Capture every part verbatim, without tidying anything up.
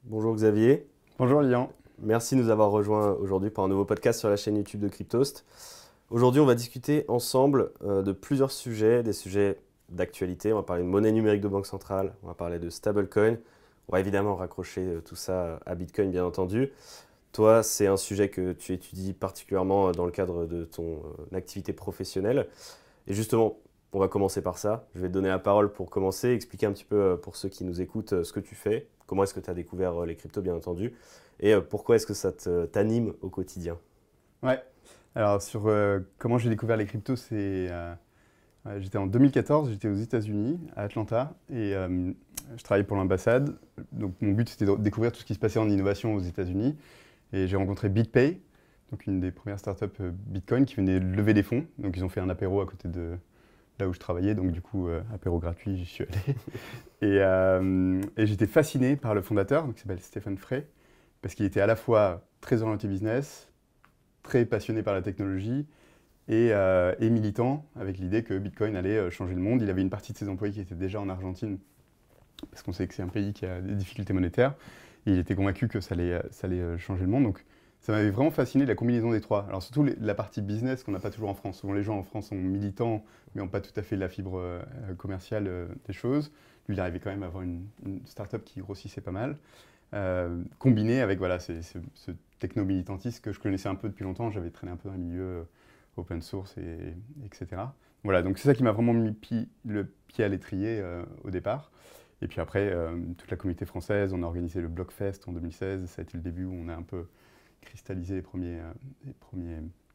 Bonjour Xavier, Bonjour Lian. merci de nous avoir rejoints aujourd'hui pour un nouveau podcast sur la chaîne YouTube de Cryptost. Aujourd'hui, on va discuter ensemble euh, de plusieurs sujets, des sujets d'actualité. On va parler de monnaie numérique de banque centrale, on va parler de stablecoin. On va évidemment raccrocher euh, tout ça à Bitcoin, bien entendu. Toi, c'est un sujet que tu étudies particulièrement dans le cadre de ton euh, activité professionnelle. Et justement, on va commencer par ça. Je vais te donner la parole pour commencer, expliquer un petit peu euh, pour ceux qui nous écoutent euh, ce que tu fais, comment est-ce que tu as découvert euh, les cryptos, bien entendu, et euh, pourquoi est-ce que ça te- t'anime au quotidien. Ouais. Alors sur euh, comment j'ai découvert les cryptos, c'est euh, ouais, j'étais en deux mille quatorze, j'étais aux États-Unis, à Atlanta, et euh, je travaillais pour l'ambassade. Donc mon but c'était de découvrir tout ce qui se passait en innovation aux États-Unis, et j'ai rencontré BitPay, donc une des premières startups euh, Bitcoin qui venait lever des fonds. Donc ils ont fait un apéro à côté de là où je travaillais, donc du coup euh, apéro gratuit, j'y suis allé. Et, euh, et j'étais fasciné par le fondateur, donc, qui s'appelle Stephen Frey, parce qu'il était à la fois très orienté business, très passionné par la technologie et, euh, et militant avec l'idée que Bitcoin allait euh, changer le monde. Il avait une partie de ses employés qui étaient déjà en Argentine, parce qu'on sait que c'est un pays qui a des difficultés monétaires. Et il était convaincu que ça allait, ça allait euh, changer le monde. Donc ça m'avait vraiment fasciné la combinaison des trois. Alors surtout les- la partie business qu'on n'a pas toujours en France. Souvent les gens en France sont militants, mais n'ont pas tout à fait la fibre euh, commerciale euh, des choses. Lui, il arrivait quand même à avoir une, une start-up qui grossissait pas mal. Euh, combiné avec voilà, c'est- c'est- ce techno-militantisme que je connaissais un peu depuis longtemps. J'avais traîné un peu dans les milieux euh, open source, et, etc. Voilà, donc c'est ça qui m'a vraiment mis pi- le pied à l'étrier euh, au départ. Et puis après, euh, toute la communauté française, on a organisé le Blockfest en deux mille seize. Ça a été le début où on a un peu cristallisé les premiers, euh, les premiers,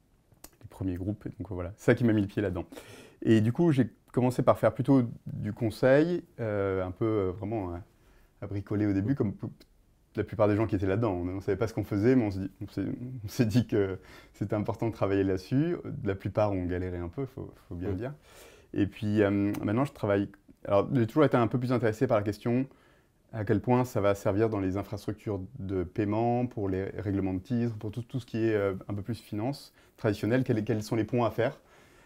les premiers groupes. Et donc voilà, c'est ça qui m'a mis le pied là-dedans. Et du coup, j'ai commencé par faire plutôt du conseil, euh, un peu euh, vraiment euh, à bricoler au début, comme p- la plupart des gens qui étaient là-dedans. On ne savait pas ce qu'on faisait, mais on s'est dit, on s'est- on s'est dit que c'était important de travailler là-dessus. La plupart ont galéré un peu, il faut, faut bien le Mm. dire. Et puis euh, maintenant, je travaille. Alors, j'ai toujours été un peu plus intéressé par la question à quel point ça va servir dans les infrastructures de paiement, pour les règlements de titres, pour tout, tout ce qui est euh, un peu plus finance traditionnelle, quels, quels sont les ponts à faire.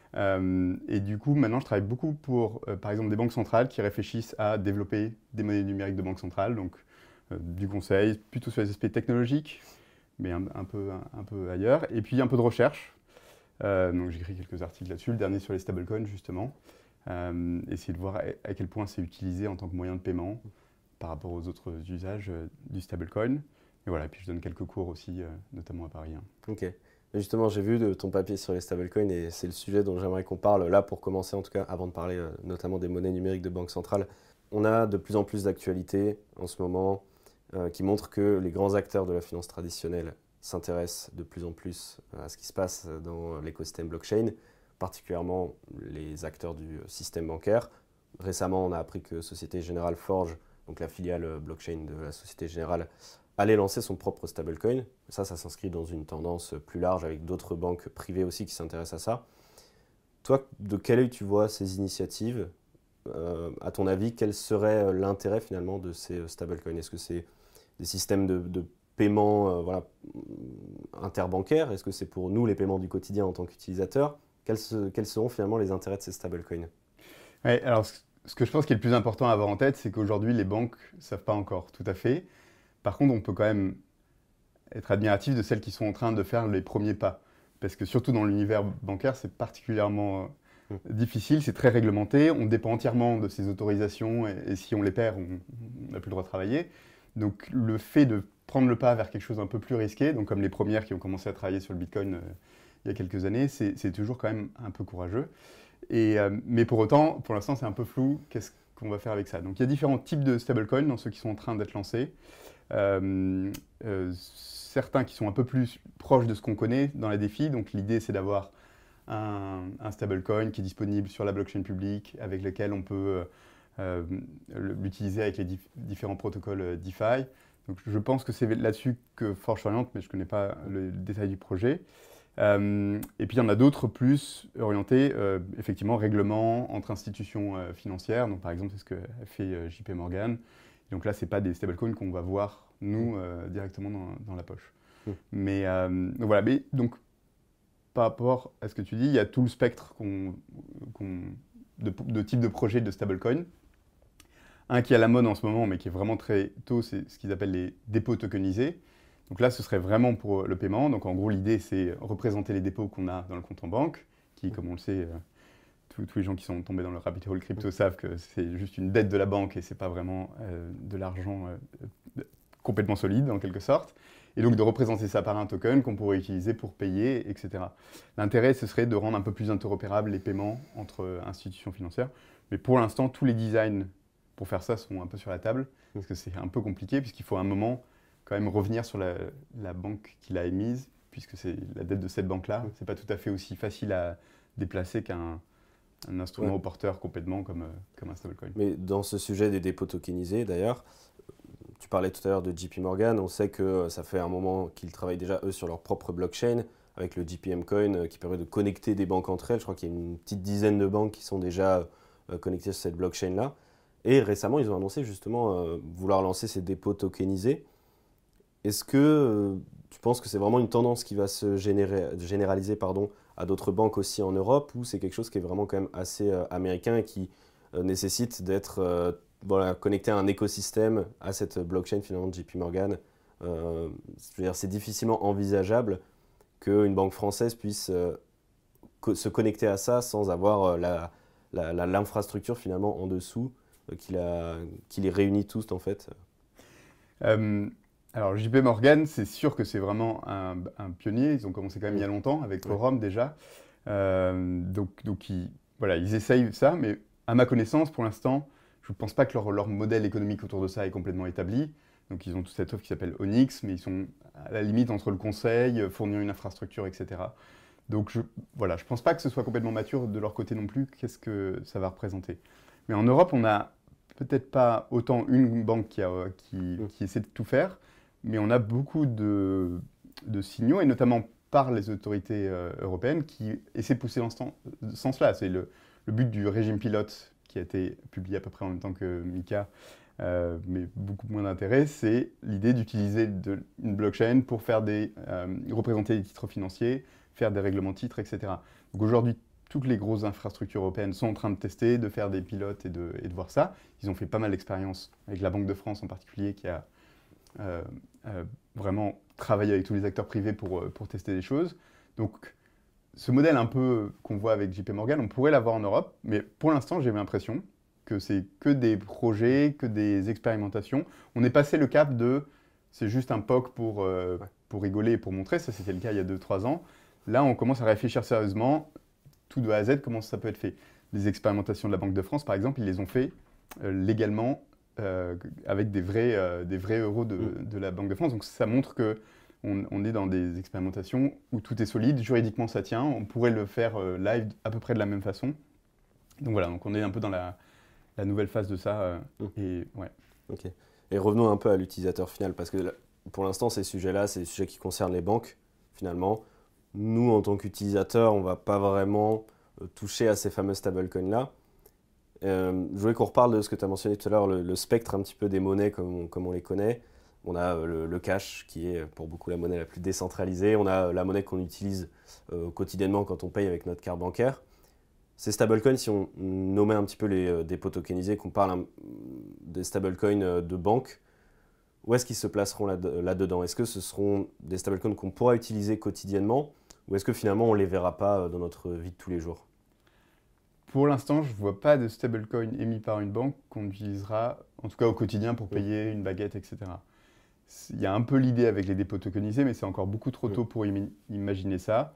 Euh, et du coup, maintenant, je travaille beaucoup pour, euh, par exemple, des banques centrales qui réfléchissent à développer des monnaies numériques de banque centrale, donc euh, du conseil, plutôt sur les aspects technologiques, mais un, un peu, un, un peu ailleurs. Et puis un peu de recherche. Euh, donc j'écris quelques articles là-dessus, le dernier sur les stablecoins, justement. Euh, essayer de voir à, à quel point c'est utilisé en tant que moyen de paiement par rapport aux autres usages euh, du stablecoin. Et voilà, et puis je donne quelques cours aussi, euh, notamment à Paris, hein. Ok. Mais justement, j'ai vu de ton papier sur les stablecoins et c'est le sujet dont j'aimerais qu'on parle là pour commencer, en tout cas, avant de parler euh, notamment des monnaies numériques de banque centrale. On a de plus en plus d'actualités en ce moment euh, qui montrent que les grands acteurs de la finance traditionnelle s'intéressent de plus en plus euh, à ce qui se passe dans l'écosystème blockchain, particulièrement les acteurs du système bancaire. Récemment, on a appris que Société Générale Forge, donc la filiale euh, blockchain de la Société Générale, allait lancer son propre stablecoin. Ça, ça s'inscrit dans une tendance plus large avec d'autres banques privées aussi qui s'intéressent à ça. Toi, de quel œil tu vois ces initiatives? Euh, à ton avis, quel serait euh, l'intérêt finalement de ces euh, stablecoins? Est-ce que c'est des systèmes de, de paiement euh, voilà, interbancaires? Est-ce que c'est pour nous les paiements du quotidien en tant qu'utilisateurs? Quels, se- quels seront finalement les intérêts de ces stablecoins? Ouais, alors ce ce que je pense qui est le plus important à avoir en tête, c'est qu'aujourd'hui, les banques ne savent pas encore tout à fait. Par contre, on peut quand même être admiratif de celles qui sont en train de faire les premiers pas. Parce que surtout dans l'univers bancaire, c'est particulièrement euh, Hmm. difficile, c'est très réglementé, on dépend entièrement de ces autorisations et, et si on les perd, on n'a plus le droit de travailler. Donc le fait de prendre le pas vers quelque chose un peu plus risqué, donc comme les premières qui ont commencé à travailler sur le Bitcoin euh, il y a quelques années, c'est c'est toujours quand même un peu courageux. Et, euh, mais pour autant, pour l'instant, c'est un peu flou, qu'est-ce qu'on va faire avec ça. Donc il y a différents types de stablecoins dans ceux qui sont en train d'être lancés. Euh, euh, certains qui sont un peu plus proches de ce qu'on connaît dans les défis. Donc l'idée, c'est d'avoir un, un stablecoin qui est disponible sur la blockchain publique, avec lequel on peut euh, euh, l'utiliser avec les dif- différents protocoles euh, DeFi. Donc je pense que c'est là-dessus que Forge s'oriente, mais je ne connais pas le détail du projet. Euh, et puis il y en a d'autres plus orientés, euh, effectivement, règlement entre institutions euh, financières. Donc par exemple, c'est ce que fait euh, J P Morgan. Donc là, ce n'est pas des stablecoins qu'on va voir, Hmm. nous, euh, directement dans, dans la poche. Hmm. Mais euh, donc voilà, mais donc par rapport à ce que tu dis, il y a tout le spectre qu'on, qu'on- de, de type de projet de stablecoin. Un qui est à la mode en ce moment, mais qui est vraiment très tôt, c'est ce qu'ils appellent les dépôts tokenisés. Donc là, ce serait vraiment pour le paiement. Donc en gros, l'idée, c'est représenter les dépôts qu'on a dans le compte en banque, qui, comme on le sait, euh, tous, tous les gens qui sont tombés dans le rabbit hole crypto savent que c'est juste une dette de la banque et c'est pas vraiment euh, de l'argent euh, complètement solide, en quelque sorte. Et donc de représenter ça par un token qu'on pourrait utiliser pour payer, et cetera. L'intérêt, ce serait de rendre un peu plus interopérables les paiements entre institutions financières. Mais pour l'instant, tous les designs pour faire ça sont un peu sur la table, parce que c'est un peu compliqué, puisqu'il faut un moment quand même revenir sur la, la banque qui l'a émise, puisque c'est la dette de cette banque-là. C'est pas tout à fait aussi facile à déplacer qu'un un instrument Ouais. au porteur complètement comme, euh, comme un stablecoin. Mais dans ce sujet des dépôts tokenisés, d'ailleurs, tu parlais tout à l'heure de J P Morgan, on sait que ça fait un moment qu'ils travaillent déjà, eux, sur leur propre blockchain, avec le J P M Coin, euh, qui permet de connecter des banques entre elles. Je crois qu'il y a une petite dizaine de banques qui sont déjà euh, connectées sur cette blockchain-là. Et récemment, ils ont annoncé justement euh, vouloir lancer ces dépôts tokenisés. Est-ce que euh, tu penses que c'est vraiment une tendance qui va se générer, généraliser pardon, à d'autres banques aussi en Europe, ou c'est quelque chose qui est vraiment quand même assez euh, américain et qui euh, nécessite d'être euh, voilà, connecté à un écosystème, à cette blockchain finalement de J P Morgan? euh, je veux dire, c'est difficilement envisageable qu'une banque française puisse euh, co se connecter à ça sans avoir euh, la, la, la, l'infrastructure finalement en dessous euh, qui, la, qui les réunit tous en fait. Euh, alors J P Morgan, c'est sûr que c'est vraiment un, un pionnier. Ils ont commencé quand même il y a longtemps avec Forum déjà. Euh, donc donc ils, voilà, ils essayent ça, mais à ma connaissance, pour l'instant, je ne pense pas que leur, leur modèle économique autour de ça est complètement établi. Donc ils ont toute cette offre qui s'appelle Onyx, mais ils sont à la limite entre le conseil, fournir une infrastructure, et cetera. Donc je voilà, je pense pas que ce soit complètement mature de leur côté non plus. Qu'est-ce que ça va représenter? Mais en Europe, on a peut-être pas autant une banque qui, a, qui, qui essaie de tout faire, mais on a beaucoup de, de signaux, et notamment par les autorités euh, européennes, qui essaient de pousser dans ce sens-là. C'est le, le but du régime pilote qui a été publié à peu près en même temps que MiCA, euh, mais beaucoup moins d'intérêt, c'est l'idée d'utiliser de, une blockchain pour faire des, euh, représenter des titres financiers, faire des règlements de titres, et cetera. Donc aujourd'hui, toutes les grosses infrastructures européennes sont en train de tester, de faire des pilotes et de, et de voir ça. Ils ont fait pas mal d'expériences, avec la Banque de France en particulier, qui a euh, euh, vraiment travaillé avec tous les acteurs privés pour, pour tester des choses. Donc, ce modèle un peu qu'on voit avec J P Morgan, on pourrait l'avoir en Europe, mais pour l'instant, j'ai l'impression que c'est que des projets, que des expérimentations. On est passé le cap de c'est juste un P O C pour, euh, pour rigoler et pour montrer. Ça, c'était le cas il y a deux trois ans. Là, on commence à réfléchir sérieusement, tout de A à Z, comment ça peut être fait. Les expérimentations de la Banque de France, par exemple, ils les ont fait euh, légalement euh, avec des vrais, euh, des vrais euros de, de la Banque de France. Donc ça montre que on, on est dans des expérimentations où tout est solide, juridiquement ça tient, on pourrait le faire euh, live à peu près de la même façon. Donc voilà, donc on est un peu dans la, la nouvelle phase de ça. Euh, mmh. et, ouais. Ok. Et revenons un peu à l'utilisateur final, parce que pour l'instant, ces sujets-là, c'est des sujets qui concernent les banques, finalement. Nous, en tant qu'utilisateurs, on ne va pas vraiment euh, toucher à ces fameux stablecoins-là. Euh, je voulais qu'on reparle de ce que tu as mentionné tout à l'heure, le, le spectre un petit peu des monnaies comme on, comme on les connaît. On a le, le cash, qui est pour beaucoup la monnaie la plus décentralisée. On a la monnaie qu'on utilise euh, quotidiennement quand on paye avec notre carte bancaire. Ces stablecoins, si on nommait un petit peu les euh, dépôts tokenisés, qu'on parle un, des stablecoins euh, de banque, où est-ce qu'ils se placeront là-dedans? Est-ce que ce seront des stablecoins qu'on pourra utiliser quotidiennement, ou est-ce que finalement on ne les verra pas dans notre vie de tous les jours? Pour l'instant, je ne vois pas de stablecoin émis par une banque qu'on utilisera, en tout cas au quotidien, pour payer une baguette, et cetera. Il y a un peu l'idée avec les dépôts tokenisés, mais c'est encore beaucoup trop tôt pour im imaginer ça.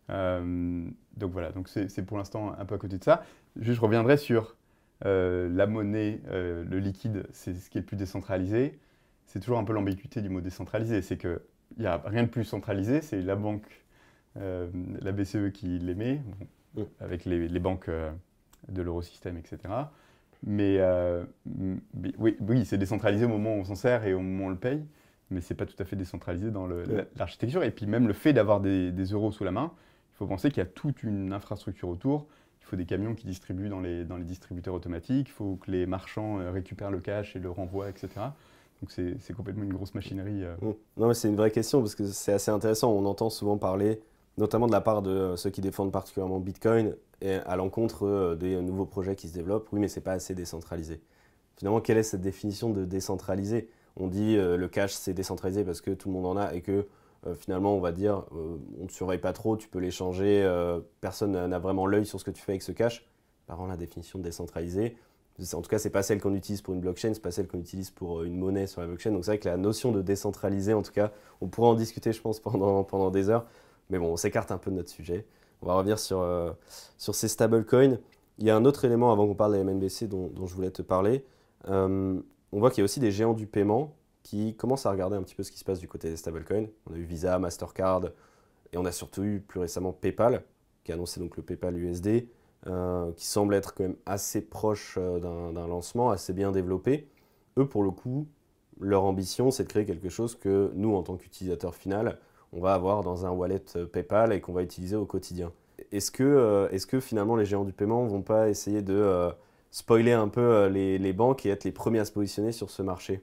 Euh, donc voilà, donc c'est pour l'instant un peu à côté de ça. Juste, je reviendrai sur euh, la monnaie, euh, le liquide, c'est ce qui est le plus décentralisé. C'est toujours un peu l'ambiguïté du mot décentralisé, c'est qu'il n'y a rien de plus centralisé, c'est la banque, euh, la B C E qui l'émet, bon, avec les, les banques euh, de l'eurosystème, et cetera. Mais, euh, mais oui, oui c'est décentralisé au moment où on s'en sert et au moment où on le paye, mais ce n'est pas tout à fait décentralisé dans l'architecture. Et puis même le fait d'avoir des, des euros sous la main, il faut penser qu'il y a toute une infrastructure autour. Il faut des camions qui distribuent dans les, dans les distributeurs automatiques, il faut que les marchands récupèrent le cash et le renvoient, et cetera. Donc c'est complètement une grosse machinerie. Euh. Non, mais c'est une vraie question parce que c'est assez intéressant. On entend souvent parler, notamment de la part de ceux qui défendent particulièrement Bitcoin, et à l'encontre des nouveaux projets qui se développent. Oui, mais c'est pas assez décentralisé. finalement, quelle est cette définition de décentralisé? On dit euh, le cash c'est décentralisé parce que tout le monde en a et que euh, finalement on va dire euh, on ne te surveille pas trop, tu peux l'échanger, euh, personne n'a vraiment l'œil sur ce que tu fais avec ce cash. Par contre la définition de décentralisé, en tout cas c'est pas celle qu'on utilise pour une blockchain, c'est pas celle qu'on utilise pour une monnaie sur la blockchain. Donc c'est vrai que la notion de décentralisé, en tout cas, on pourrait en discuter je pense pendant, pendant des heures. Mais bon, on s'écarte un peu de notre sujet. On va revenir sur, euh, sur ces stablecoins. Il y a un autre élément avant qu'on parle des M N B C dont, dont je voulais te parler. Euh, on voit qu'il y a aussi des géants du paiement qui commencent à regarder un petit peu ce qui se passe du côté des stablecoins. On a eu Visa, Mastercard et on a surtout eu plus récemment PayPal qui a annoncé donc le PayPal U S D euh, qui semble être quand même assez proche euh, d'un, d'un lancement, assez bien développé. Eux, pour le coup, leur ambition, c'est de créer quelque chose que nous, en tant qu'utilisateur final, on va avoir dans un wallet PayPal et qu'on va utiliser au quotidien. Est-ce que, euh, est-ce que finalement les géants du paiement ne vont pas essayer de euh, spoiler un peu euh, les, les banques et être les premiers à se positionner sur ce marché?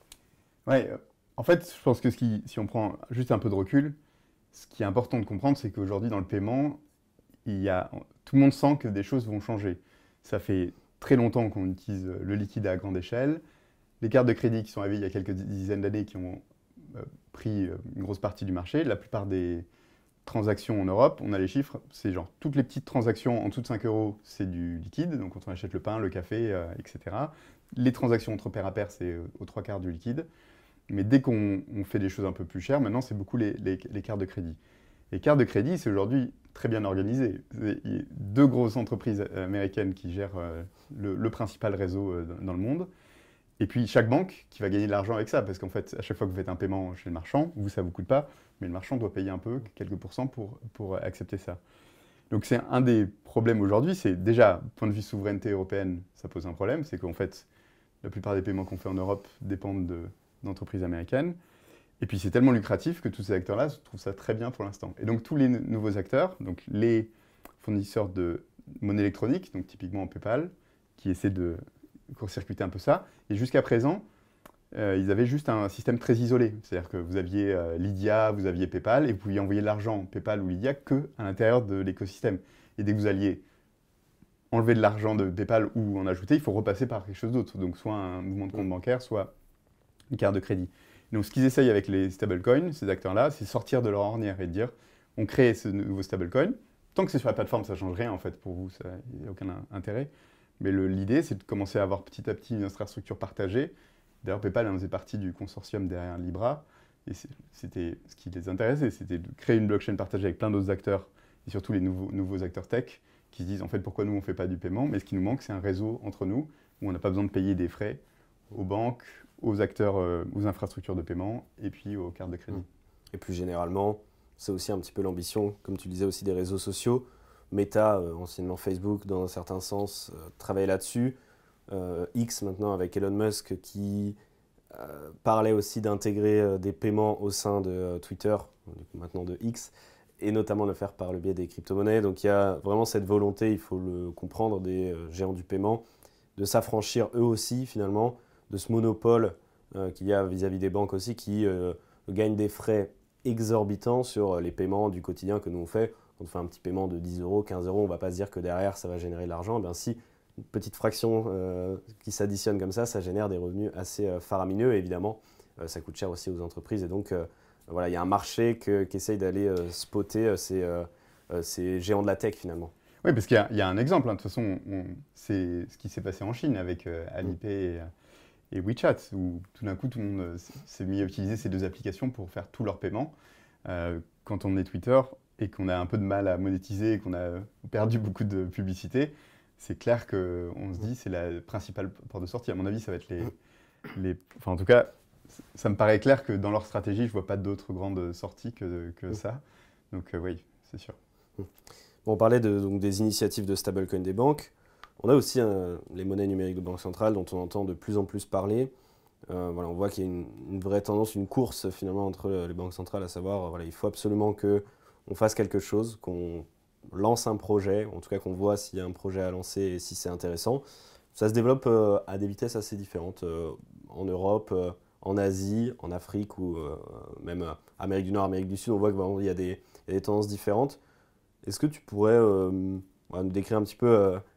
Ouais, euh, en fait, je pense que ce qui, si on prend juste un peu de recul, ce qui est important de comprendre, c'est qu'aujourd'hui, dans le paiement, il y a, tout le monde sent que des choses vont changer. Ça fait très longtemps qu'on utilise le liquide à grande échelle. Les cartes de crédit qui sont arrivées il y a quelques dizaines d'années qui ont euh, pris une grosse partie du marché. La plupart des transactions en Europe, on a les chiffres, c'est genre toutes les petites transactions en dessous de cinq euros, c'est du liquide. Donc quand on achète le pain, le café, euh, et cetera. Les transactions entre pair à pair, c'est euh, aux trois quarts du liquide. Mais dès qu'on on fait des choses un peu plus chères, maintenant, c'est beaucoup les, les, les cartes de crédit. Les cartes de crédit, c'est aujourd'hui très bien organisé. Il y a deux grosses entreprises américaines qui gèrent euh, le, le principal réseau euh, dans le monde. Et puis chaque banque qui va gagner de l'argent avec ça, parce qu'en fait, à chaque fois que vous faites un paiement chez le marchand, vous, ça ne vous coûte pas, mais le marchand doit payer un peu, quelques pourcents pour, pour accepter ça. Donc c'est un des problèmes aujourd'hui, c'est déjà, point de vue souveraineté européenne, ça pose un problème, c'est qu'en fait, la plupart des paiements qu'on fait en Europe dépendent de, d'entreprises américaines. Et puis c'est tellement lucratif que tous ces acteurs-là trouvent ça très bien pour l'instant. Et donc tous les n- nouveaux acteurs, donc les fournisseurs de monnaie électronique, donc typiquement PayPal, qui essaient de court-circuiter un peu ça, et jusqu'à présent, euh, ils avaient juste un système très isolé. C'est-à-dire que vous aviez euh, Lydia, vous aviez PayPal, et vous pouviez envoyer de l'argent PayPal ou Lydia que à l'intérieur de l'écosystème. Et dès que vous alliez enlever de l'argent de PayPal ou en ajouter, il faut repasser par quelque chose d'autre. Donc soit un mouvement de compte bancaire, soit une carte de crédit. Donc ce qu'ils essayent avec les stablecoins, ces acteurs-là, c'est sortir de leur ornière et de dire on crée ce nouveau stablecoin. Tant que c'est sur la plateforme, ça ne change rien en fait pour vous, il n'y a aucun intérêt. Mais le, l'idée, c'est de commencer à avoir petit à petit une infrastructure partagée. D'ailleurs, PayPal en faisait partie du consortium derrière Libra. Et c'était ce qui les intéressait, c'était de créer une blockchain partagée avec plein d'autres acteurs, et surtout les nouveaux, nouveaux acteurs tech, qui se disent en fait pourquoi nous on ne fait pas du paiement, mais ce qui nous manque, c'est un réseau entre nous, où on n'a pas besoin de payer des frais aux banques, aux acteurs, euh, aux infrastructures de paiement, et puis aux cartes de crédit. Et plus généralement, c'est aussi un petit peu l'ambition, comme tu disais aussi, des réseaux sociaux. Meta, euh, anciennement Facebook, dans un certain sens, euh, travaille là-dessus. Euh, X maintenant avec Elon Musk qui euh, parlait aussi d'intégrer euh, des paiements au sein de euh, Twitter, du coup, maintenant de X, et notamment le faire par le biais des crypto-monnaies. Donc il y a vraiment cette volonté, il faut le comprendre, des euh, géants du paiement, de s'affranchir eux aussi finalement de ce monopole euh, qu'il y a vis-à-vis des banques aussi qui euh, gagnent des frais exorbitants sur les paiements du quotidien que nous on fait. Quand on fait un petit paiement de dix euros, quinze euros, on ne va pas se dire que derrière ça va générer de l'argent. Eh bien si une petite fraction euh, qui s'additionne comme ça, ça génère des revenus assez euh, faramineux et évidemment euh, ça coûte cher aussi aux entreprises et donc euh, voilà, il y a un marché que, qui essaye d'aller euh, spotter euh, ces, euh, ces géants de la tech finalement. Oui, parce qu'il y a, il y a un exemple, hein. De toute façon, on, c'est ce qui s'est passé en Chine avec euh, Alipay et, et WeChat, où tout d'un coup tout le monde euh, s'est mis à utiliser ces deux applications pour faire tous leurs paiements. Euh, quand on est Twitter et qu'on a un peu de mal à monétiser et qu'on a perdu beaucoup de publicité, c'est clair qu'on se dit c'est la principale porte de sortie. À mon avis, ça va être les, les... Enfin, en tout cas, ça me paraît clair que dans leur stratégie, je ne vois pas d'autres grandes sorties que, que ça. Donc euh, oui, c'est sûr. Bon, on parlait de, donc, des initiatives de stablecoin des banques. On a aussi euh, les monnaies numériques de banque centrale dont on entend de plus en plus parler. Euh, voilà, on voit qu'il y a une, une vraie tendance, une course finalement entre les banques centrales, à savoir voilà, il faut absolument qu'on fasse quelque chose, qu'on lance un projet, en tout cas qu'on voit s'il y a un projet à lancer et si c'est intéressant. Ça se développe euh, à des vitesses assez différentes euh, en Europe, euh, en Asie, en Afrique ou euh, même euh, Amérique du Nord, Amérique du Sud. On voit qu'il y a des, il y a des tendances différentes. Est-ce que tu pourrais euh, voilà, nous décrire un petit peu euh,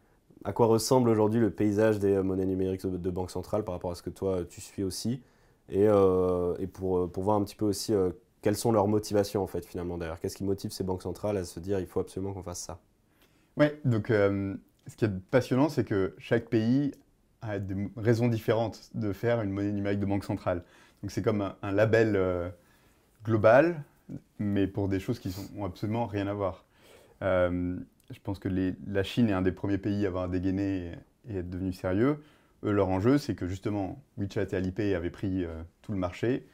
à quoi ressemble aujourd'hui le paysage des monnaies numériques de, de banque centrale par rapport à ce que toi tu suis aussi, et, euh, et pour, pour voir un petit peu aussi euh, quelles sont leurs motivations en fait finalement derrière. Qu'est-ce qui motive ces banques centrales à se dire il faut absolument qu'on fasse ça? Oui, donc euh, ce qui est passionnant, c'est que chaque pays a des raisons différentes de faire une monnaie numérique de banque centrale. Donc c'est comme un, un label euh, global, mais pour des choses qui n'ont absolument rien à voir. Euh, je pense que les- la Chine est un des premiers pays à avoir dégainé et, et être devenu sérieux. Eux, leur enjeu, c'est que justement, WeChat et Alipay avaient pris euh, tout le marché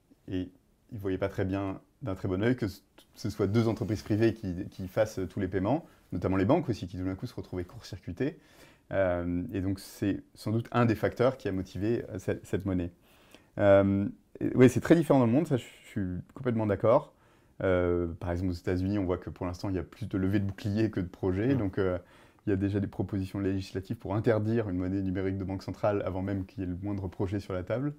et ils ne voyaient pas très bien d'un très bon œil que ce ce soit deux entreprises privées qui, qui fassent tous les paiements, notamment les banques aussi, qui tout d'un coup se retrouvaient court-circuitées. Euh, et donc, c'est sans doute un des facteurs qui a motivé euh, cette, cette monnaie. Euh, oui, c'est très différent dans le monde, ça je suis complètement d'accord. Euh, par exemple, aux États-Unis, on voit que pour l'instant, il y a plus de levées de boucliers que de projets. Mmh. Donc, euh, il y a déjà des propositions législatives pour interdire une monnaie numérique de banque centrale avant même qu'il y ait le moindre projet sur la table.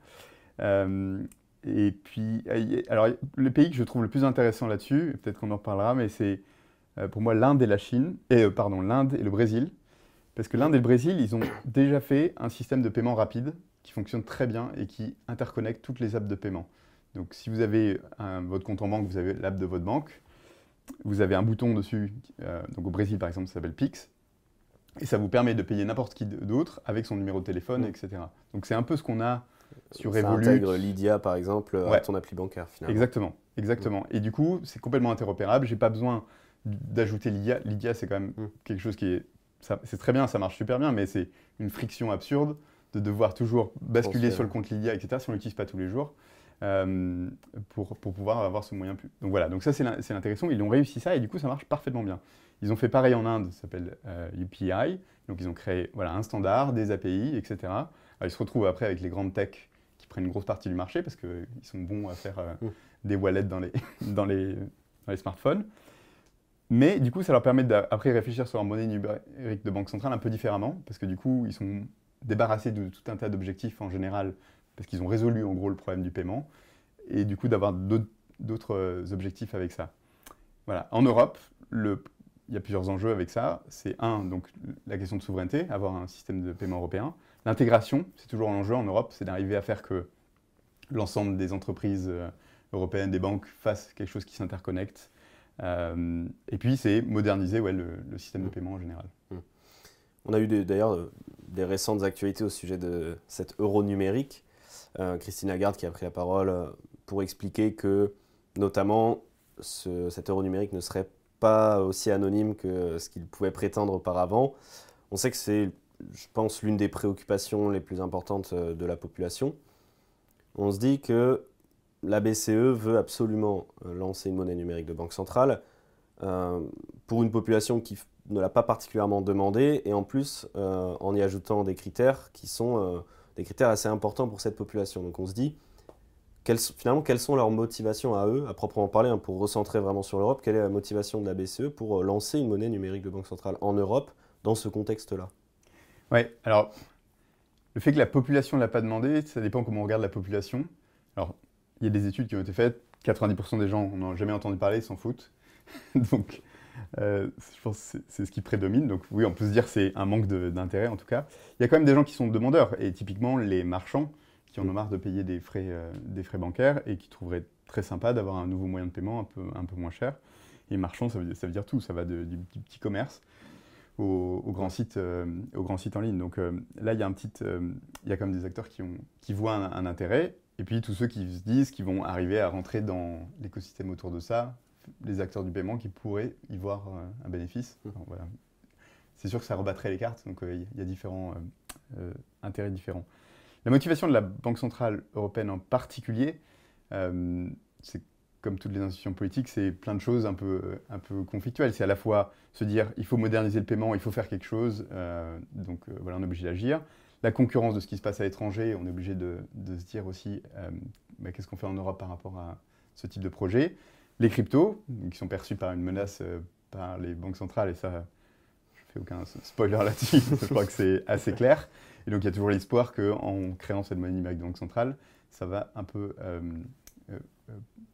Euh, et puis, euh, alors, le pays que je trouve le plus intéressant là-dessus, peut-être qu'on en reparlera, mais c'est euh, pour moi l'Inde et la Chine, et euh, pardon, l'Inde et le Brésil. Parce que l'Inde et le Brésil, ils ont déjà fait un système de paiement rapide qui fonctionne très bien et qui interconnecte toutes les apps de paiement. Donc, si vous avez un- votre compte en banque, vous avez l'app de votre banque, vous avez un bouton dessus, euh, donc au Brésil par exemple, ça s'appelle Pix, et ça vous permet de payer n'importe qui d'autre avec son numéro de téléphone, Mm. et cetera. Donc, c'est un peu ce qu'on a sur Ça Revolut. intègre Lydia par exemple à Ouais, ton appli bancaire finalement. exactement, exactement. Et du coup, c'est complètement interopérable. J'ai pas besoin d'ajouter Lydia. Lydia, c'est quand même Mm. quelque chose qui est, ça- c'est très bien, ça marche super bien, mais c'est une friction absurde de devoir toujours basculer Transférer. sur le compte Lydia, et cetera. Si on l'utilise pas tous les jours, euh, pour, pour pouvoir avoir ce moyen plus. Donc voilà. Donc ça, c'est l'in- c'est l'intéressant. Ils ont réussi ça et du coup, ça marche parfaitement bien. Ils ont fait pareil en Inde, ça s'appelle euh, U P I. Donc ils ont créé voilà un standard, des A P I, et cetera. Alors, ils se retrouvent après avec les grandes techs qui prennent une grosse partie du marché parce qu'ils sont bons à faire euh, Mm. des wallets dans les, dans les, dans les smartphones. Mais du coup, ça leur permet d'après réfléchir sur leur monnaie numérique de banque centrale un peu différemment, parce que du coup, ils sont débarrassés de tout un tas d'objectifs en général, parce qu'ils ont résolu en gros le problème du paiement, et du coup d'avoir d'autres d'autres, euh, objectifs avec ça. Voilà. En Europe, le- il y a plusieurs enjeux avec ça. C'est un, donc la question de souveraineté, avoir un système de paiement européen. L'intégration, c'est toujours l'enjeu en Europe, c'est d'arriver à faire que l'ensemble des entreprises euh, européennes, des banques, fassent quelque chose qui s'interconnecte. Euh, et puis, c'est moderniser ouais, le, le système de Mm. paiement en général. Mm. On a eu des- d'ailleurs euh, des récentes actualités au sujet de cet euro numérique. Euh, Christine Lagarde qui a pris la parole euh, pour expliquer que notamment ce- cet euro numérique ne serait pas aussi anonyme que ce qu'il pouvait prétendre auparavant. On sait que c'est, je pense, l'une des préoccupations les plus importantes euh, de la population. On se dit que la B C E veut absolument euh, lancer une monnaie numérique de banque centrale euh, pour une population qui f- ne l'a pas particulièrement demandé et en plus euh, en y ajoutant des critères qui sont euh, des critères assez importants pour cette population. Donc on se dit, quelles, finalement, quelles sont leurs motivations à eux, à proprement parler, hein, pour recentrer vraiment sur l'Europe, quelle est la motivation de la B C E pour euh, lancer une monnaie numérique de banque centrale en Europe dans ce contexte-là? Ouais, alors, le fait que la population ne l'a pas demandé, ça dépend comment on regarde la population. Alors, il y a des études qui ont été faites, quatre-vingt-dix pour cent des gens n'en ont jamais entendu parler, ils s'en foutent. Donc, euh, je pense que c'est- c'est ce qui prédomine. Donc, oui, on peut se dire que c'est un manque de- d'intérêt en tout cas. Il y a quand même des gens qui sont demandeurs, et typiquement les marchands qui en ont marre de payer des frais, euh, des frais bancaires et qui trouveraient très sympa d'avoir un nouveau moyen de paiement un peu, un peu moins cher. Et marchand, ça veut, dire- ça veut dire tout, ça va de- du, du petit commerce au, au grand site, euh, au grand site en ligne. Donc euh, là, il y a un petit, euh, il y a quand même des acteurs qui, ont, qui voient un, un intérêt, et puis tous ceux qui se disent qu'ils vont arriver à rentrer dans l'écosystème autour de ça, les acteurs du paiement qui pourraient y voir euh, un bénéfice. Alors, voilà. C'est sûr que ça rebattrait les cartes, donc euh, il y a différents euh, euh, intérêts différents. La motivation de la Banque centrale européenne en particulier, euh, c'est comme toutes les institutions politiques, c'est plein de choses un peu, un peu conflictuelles. C'est à la fois se dire il faut moderniser le paiement, il faut faire quelque chose, euh, donc euh, voilà, on est obligé d'agir. La concurrence de ce qui se passe à l'étranger, on est obligé de, de se dire aussi euh, bah, qu'est-ce qu'on fait en Europe par rapport à ce type de projet. Les cryptos, qui sont perçus par une menace euh, par les banques centrales, et ça, je ne fais aucun spoiler là-dessus, je crois que c'est assez clair. Et donc il y a toujours l'espoir qu'en créant cette monnaie numérique de banque centrale, ça va un peu euh, euh,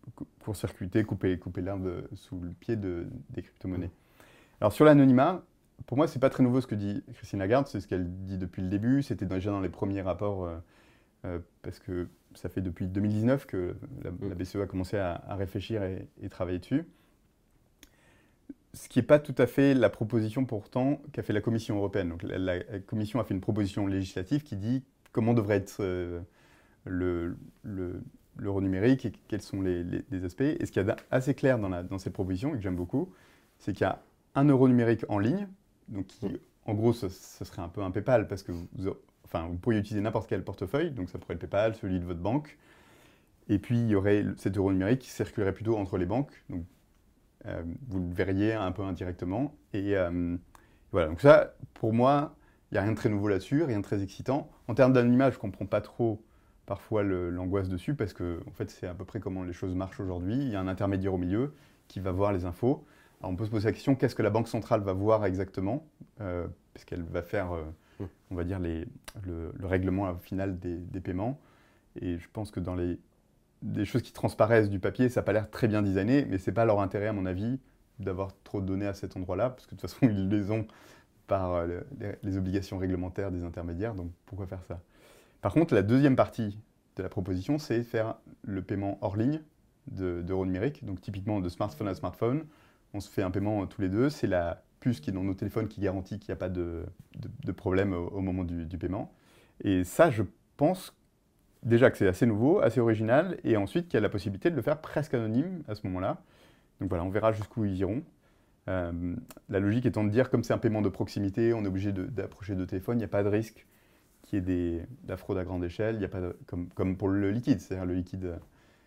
court-circuiter, couper, couper l'herbe sous le pied de, des crypto-monnaies. Alors sur l'anonymat, pour moi, ce n'est pas très nouveau ce que dit Christine Lagarde, c'est ce qu'elle dit depuis le début, c'était déjà dans les premiers rapports, euh, euh, parce que ça fait depuis deux mille dix-neuf que la, la B C E a commencé à, à réfléchir et, et travailler dessus. Ce qui n'est pas tout à fait la proposition pourtant qu'a fait la Commission européenne. Donc, la, la, la Commission a fait une proposition législative qui dit comment devrait être euh, le, le, l'euro numérique et quels sont les, les, les aspects. Et ce qu'il y a assez clair dans, la, dans cette proposition, et que j'aime beaucoup, c'est qu'il y a un euro numérique en ligne, donc qui, en gros, ce, ce serait un peu un PayPal, parce que vous, enfin, vous pourriez utiliser n'importe quel portefeuille, donc ça pourrait être PayPal, celui de votre banque. Et puis, il y aurait cet euro numérique qui circulerait plutôt entre les banques. Donc, euh, vous le verriez un peu indirectement. Et euh, voilà, donc ça, pour moi, il n'y a rien de très nouveau là-dessus, rien de très excitant. En termes d'animage, je ne comprends pas trop parfois le, l'angoisse dessus, parce que en fait, c'est à peu près comment les choses marchent aujourd'hui. Il y a un intermédiaire au milieu qui va voir les infos. Alors, on peut se poser la question, qu'est-ce que la Banque centrale va voir exactement, euh, puisqu'elle va faire, euh, mmh. on va dire, les, le, le règlement final des, des paiements. Et je pense que dans les des choses qui transparaissent du papier, ça n'a pas l'air très bien designé, mais ce n'est pas leur intérêt, à mon avis, d'avoir trop de données à cet endroit-là, parce que de toute façon, ils les ont par le, les, les obligations réglementaires des intermédiaires, donc pourquoi faire ça? Par contre, la deuxième partie de la proposition, c'est faire le paiement hors ligne de, d'euros numériques, donc typiquement de smartphone à smartphone. On se fait un paiement tous les deux, c'est la puce qui est dans nos téléphones qui garantit qu'il n'y a pas de, de, de problème au, au moment du, du paiement. Et ça, je pense déjà que c'est assez nouveau, assez original, et ensuite qu'il y a la possibilité de le faire presque anonyme à ce moment-là. Donc voilà, on verra jusqu'où ils iront. Euh, la logique étant de dire, comme c'est un paiement de proximité, on est obligé de, d'approcher de téléphone, il n'y a pas de risque qu'il y ait des, de la fraude à grande échelle, il y a pas de, comme, comme pour le liquide, c'est-à-dire le liquide,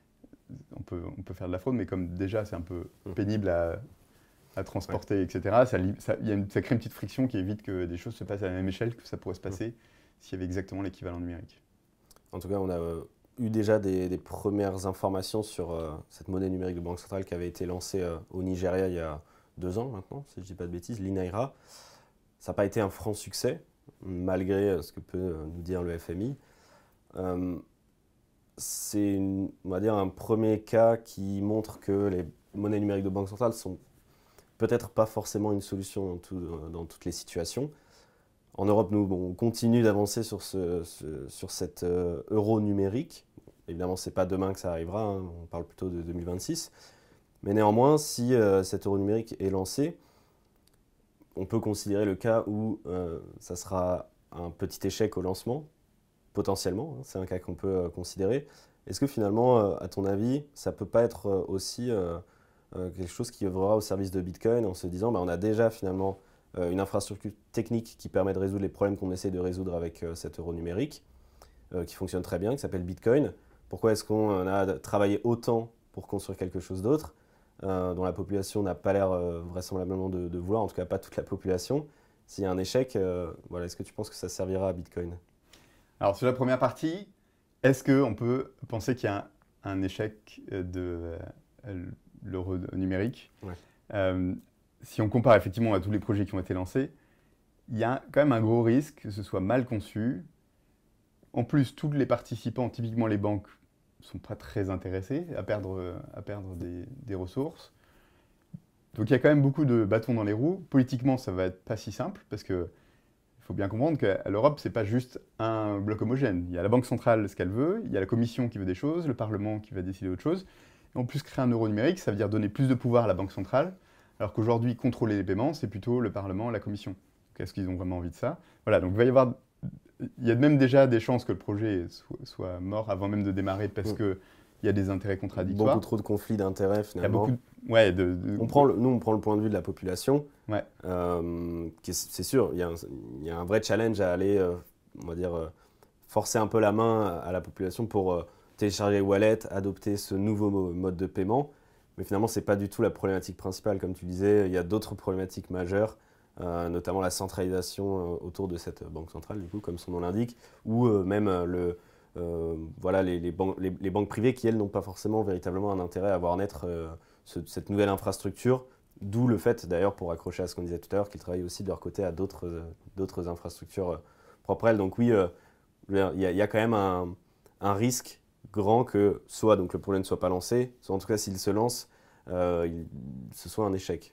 on peut, on peut faire de la fraude, mais comme déjà c'est un peu pénible à, à transporter, ouais. et cetera, ça, ça, y a une, ça crée une petite friction qui évite que des choses se passent à la même échelle que ça pourrait se passer ouais. s'il y avait exactement l'équivalent numérique. En tout cas, on a euh, eu déjà des, des premières informations sur euh, cette monnaie numérique de banque centrale qui avait été lancée euh, au Nigeria il y a deux ans maintenant, si je ne dis pas de bêtises, l'I Naira. Ça n'a pas été un franc succès, malgré euh, ce que peut euh, nous dire le F M I. Euh, c'est, une, on va dire, un premier cas qui montre que les monnaies numériques de banque centrale sont peut-être pas forcément une solution dans, tout, dans toutes les situations. En Europe, nous, bon, on continue d'avancer sur, ce, ce, sur cet euh, euro numérique. Évidemment, ce n'est pas demain que ça arrivera, hein, on parle plutôt de deux mille vingt-six. Mais néanmoins, si euh, cet euro numérique est lancé, on peut considérer le cas où euh, ça sera un petit échec au lancement, potentiellement, hein, c'est un cas qu'on peut euh, considérer. Est-ce que finalement, euh, à ton avis, ça ne peut pas être euh, aussi euh, euh, quelque chose qui œuvrera au service de Bitcoin en se disant bah, on a déjà finalement Euh, une infrastructure technique qui permet de résoudre les problèmes qu'on essaie de résoudre avec euh, cet euro numérique, euh, qui fonctionne très bien, qui s'appelle Bitcoin. Pourquoi est-ce qu'on a travaillé autant pour construire quelque chose d'autre, euh, dont la population n'a pas l'air euh, vraisemblablement de, de vouloir, en tout cas pas toute la population? S'il y a un échec, euh, voilà, est-ce que tu penses que ça servira à Bitcoin? Alors sur la première partie, est-ce qu'on peut penser qu'il y a un, un échec de euh, l'euro numérique? Ouais. euh, Si on compare effectivement à tous les projets qui ont été lancés, il y a quand même un gros risque que ce soit mal conçu. En plus, tous les participants, typiquement les banques, ne sont pas très intéressés à perdre, à perdre des, des ressources. Donc il y a quand même beaucoup de bâtons dans les roues. Politiquement, ça va être pas si simple, parce qu'il faut bien comprendre qu'à l'Europe, ce n'est pas juste un bloc homogène. Il y a la Banque centrale, ce qu'elle veut, il y a la Commission qui veut des choses, le Parlement qui va décider autre chose. Et en plus, créer un euro numérique, ça veut dire donner plus de pouvoir à la Banque centrale, alors qu'aujourd'hui, contrôler les paiements, c'est plutôt le Parlement, la Commission. Est-ce qu'ils ont vraiment envie de ça? Voilà, donc il va y avoir... Il y a même déjà des chances que le projet soit, soit mort avant même de démarrer, parce mmh. qu'il y a des intérêts contradictoires. Beaucoup trop de conflits d'intérêts, finalement. Il y a beaucoup de... Ouais, de, de... On prend le... Nous, on prend le point de vue de la population. Ouais. Euh, c'est sûr, il y, a un, il y a un vrai challenge à aller, euh, on va dire, euh, forcer un peu la main à la population pour euh, télécharger Wallet, adopter ce nouveau mode de paiement. Mais finalement, ce n'est pas du tout la problématique principale. Comme tu disais, il y a d'autres problématiques majeures, euh, notamment la centralisation euh, autour de cette banque centrale, du coup, comme son nom l'indique, ou euh, même euh, le, euh, voilà, les, les, ban les, les banques privées qui, elles, n'ont pas forcément véritablement un intérêt à voir naître euh, ce, cette nouvelle infrastructure. D'où le fait, d'ailleurs, pour accrocher à ce qu'on disait tout à l'heure, qu'ils travaillent aussi de leur côté à d'autres euh, infrastructures euh, propres à elles. Donc oui, euh, il y, y a quand même un, un risque grand que soit donc, le projet ne soit pas lancé, soit en tout cas s'il se lance, euh, il, ce soit un échec.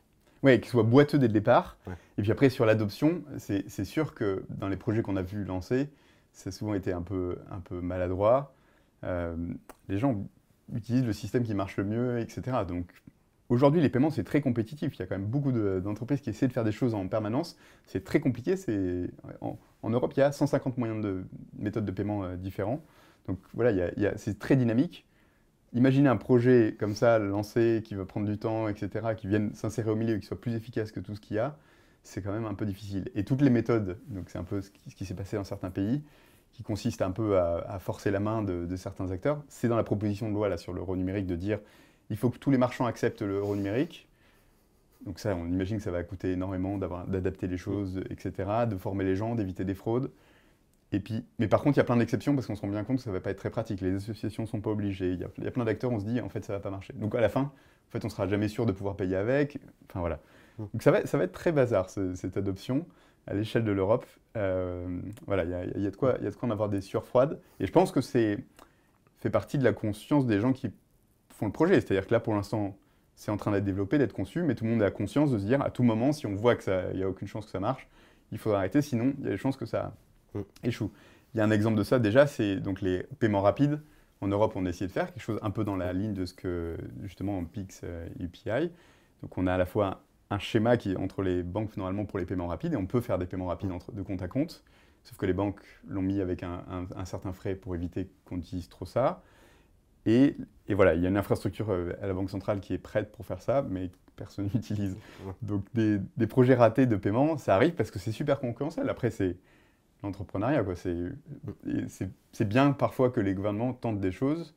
Ouais, qui soit boiteux dès le départ. Ouais. Et puis après, sur l'adoption, c'est c'est sûr que dans les projets qu'on a vu lancer, ça a souvent été un peu, un peu maladroit. Euh, les gens utilisent le système qui marche le mieux, et cetera. Donc aujourd'hui, les paiements, c'est très compétitif. Il y a quand même beaucoup de- d'entreprises qui essaient de faire des choses en permanence. C'est très compliqué. C'est- En, en Europe, il y a cent cinquante moyens de méthodes de paiement euh, différents. Donc voilà, il y a- il y a- c'est très dynamique. Imaginez un projet comme ça, lancé, qui va prendre du temps, et cetera, qui vienne s'insérer au milieu et qui soit plus efficace que tout ce qu'il y a, c'est quand même un peu difficile. Et toutes les méthodes, donc c'est un peu ce qui, ce qui s'est passé dans certains pays, qui consiste un peu à, à forcer la main de, de certains acteurs, c'est dans la proposition de loi là, sur l'euro numérique de dire il faut que tous les marchands acceptent l'euro numérique. Donc ça, on imagine que ça va coûter énormément d'avoir- d'adapter les choses, et cetera, de former les gens, d'éviter des fraudes. Et puis, mais par contre, il y a plein d'exceptions parce qu'on se rend bien compte que ça ne va pas être très pratique. Les associations ne sont pas obligées. Il y a, il y a plein d'acteurs, on se dit, en fait, ça ne va pas marcher. Donc à la fin, en fait, on ne sera jamais sûr de pouvoir payer avec. Enfin voilà. Donc ça va, ça va être très bazar, ce- cette adoption, à l'échelle de l'Europe. Euh, voilà, il y a, il y a de quoi, il y a de quoi en avoir des sueurs froides. Et je pense que c'est fait partie de la conscience des gens qui font le projet. C'est-à-dire que là, pour l'instant, c'est en train d'être développé, d'être conçu, mais tout le monde a conscience de se dire, à tout moment, si on voit qu'il n'y a aucune chance que ça marche, il faudra arrêter, sinon il y a des chances que ça Mm. échoue. Il y a un exemple de ça déjà, c'est donc les paiements rapides. En Europe, on a essayé de faire quelque chose un peu dans la ligne de ce que justement P I X euh, U P I. Donc on a à la fois un schéma qui est entre les banques normalement pour les paiements rapides, et on peut faire des paiements rapides entre, de compte à compte, sauf que les banques l'ont mis avec un, un- un certain frais pour éviter qu'on utilise trop ça. Et, et voilà, il y a une infrastructure euh, à la Banque centrale qui est prête pour faire ça, mais personne n'utilise. Ouais. Donc des, des projets ratés de paiement, ça arrive parce que c'est super concurrentiel. Après, c'est l'entrepreneuriat, quoi. C'est et c'est- c'est bien parfois que les gouvernements tentent des choses,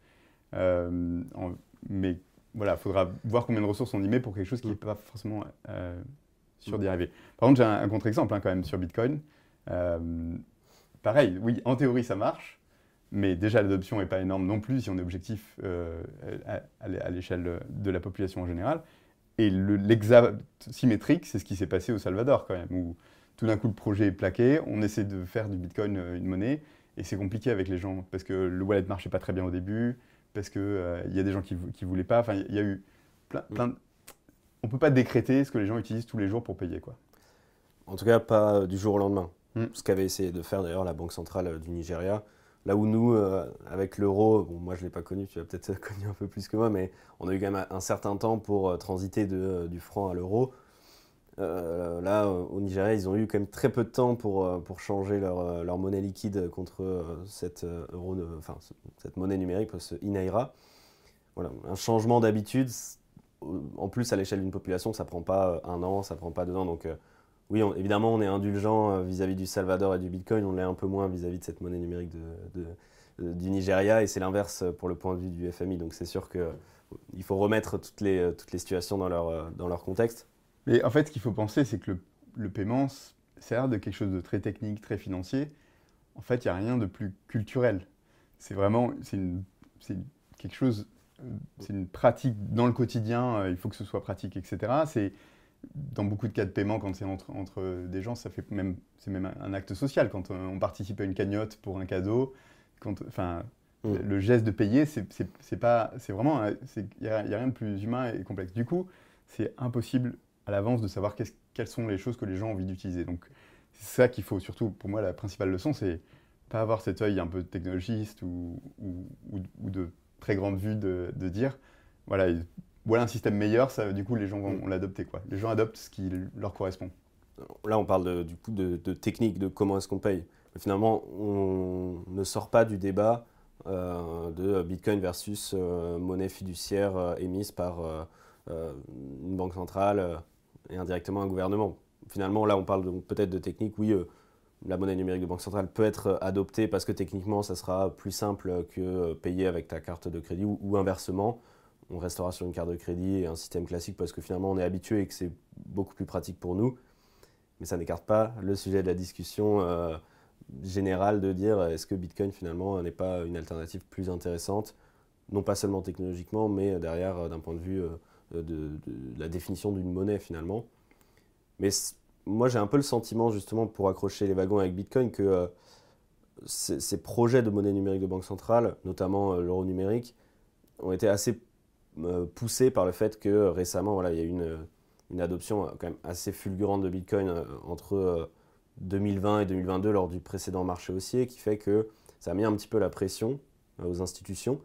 euh, en- mais voilà, il faudra voir combien de ressources on y met pour quelque chose qui n'est pas forcément euh, sûr d'y arriver. Par contre, j'ai un, un contre-exemple hein, quand même sur Bitcoin. Euh, pareil, oui, en théorie ça marche, mais déjà l'adoption n'est pas énorme non plus si on est objectif euh, à, à l'é- à l'échelle de la population en général. Et le- l'exact symétrique, c'est ce qui s'est passé au Salvador quand même, où tout d'un coup le projet est plaqué, on essaie de faire du Bitcoin euh, une monnaie, et c'est compliqué avec les gens, parce que le wallet ne marchait pas très bien au début, parce qu'il euh, y a des gens qui ne voulaient pas, enfin il y a eu plein, plein de... On ne peut pas décréter ce que les gens utilisent tous les jours pour payer, quoi. En tout cas, pas euh, du jour au lendemain. Mm. Ce qu'avait essayé de faire d'ailleurs la Banque centrale euh, du Nigeria. Là où nous, euh, avec l'euro, bon, moi je ne l'ai pas connu, tu l'as peut-être connu un peu plus que moi, mais on a eu quand même un certain temps pour euh, transiter de, euh, du franc à l'euro. Euh, là, euh, au Nigeria, ils ont eu quand même très peu de temps pour, euh, pour changer leur, euh, leur monnaie liquide contre euh, cette, euh, euro de- enfin, ce- cette monnaie numérique, ce e-naira. Voilà, un changement d'habitude, c- en plus à l'échelle d'une population, ça prend pas euh, un an, ça prend pas deux ans. Donc euh, oui, on- évidemment, on est indulgent euh, vis-à-vis du Salvador et du Bitcoin, on l'est un peu moins vis-à-vis de cette monnaie numérique de, de- de- du Nigeria, et c'est l'inverse pour le point de vue du F M I. Donc c'est sûr que euh, il faut remettre toutes les, euh, toutes les situations dans leur, euh, dans leur contexte. Mais en fait, ce qu'il faut penser, c'est que le, le paiement s- sert de quelque chose de très technique, très financier. En fait, il n'y a rien de plus culturel. C'est vraiment, c'est une, c'est quelque chose, euh, c'est une pratique dans le quotidien, euh, il faut que ce soit pratique, et cetera. C'est, dans beaucoup de cas de paiement, quand c'est entre, entre des gens, ça fait même, c'est même un, un acte social. Quand on, on participe à une cagnotte pour un cadeau, quand, enfin, Mm. le, le geste de payer, c'est, c'est, c'est pas, c'est vraiment, un- c'est- il n'y a, il y a rien de plus humain et complexe. Du coup, c'est impossible à l'avance de savoir qu'est-ce- quelles sont les choses que les gens ont envie d'utiliser. Donc, c'est ça qu'il faut, surtout pour moi, la principale leçon, c'est pas avoir cet œil un peu technologiste ou, ou- ou- ou de très grande vue de, de dire, voilà, il- voilà un système meilleur, ça, du coup, les gens vont Mm. l'adopter, quoi. Les gens adoptent ce qui leur correspond. Là, on parle de- du coup de, de technique, de comment est-ce qu'on paye. Mais finalement, on ne sort pas du débat euh, de Bitcoin versus euh, monnaie fiduciaire euh, émise par euh, euh, une banque centrale euh, et indirectement un gouvernement. Finalement, là, on parle de- peut-être de technique. Oui, euh, la monnaie numérique de banque centrale peut être adoptée parce que techniquement, ça sera plus simple que euh, payer avec ta carte de crédit, ou, ou inversement. On restera sur une carte de crédit et un système classique parce que finalement, on est habitué et que c'est beaucoup plus pratique pour nous. Mais ça n'écarte pas le sujet de la discussion euh, générale de dire est-ce que Bitcoin finalement n'est pas une alternative plus intéressante, non pas seulement technologiquement, mais derrière euh, d'un point de vue euh, de, de la définition d'une monnaie finalement. Mais c- moi j'ai un peu le sentiment justement pour accrocher les wagons avec Bitcoin que euh, ces, ces projets de monnaie numérique de banque centrale, notamment euh, l'euro numérique, ont été assez euh, poussés par le fait que euh, récemment voilà, il y a eu une une adoption euh, quand même assez fulgurante de Bitcoin euh, entre euh, deux mille vingt et deux mille vingt-deux lors du précédent marché haussier, qui fait que ça a mis un petit peu la pression euh, aux institutions.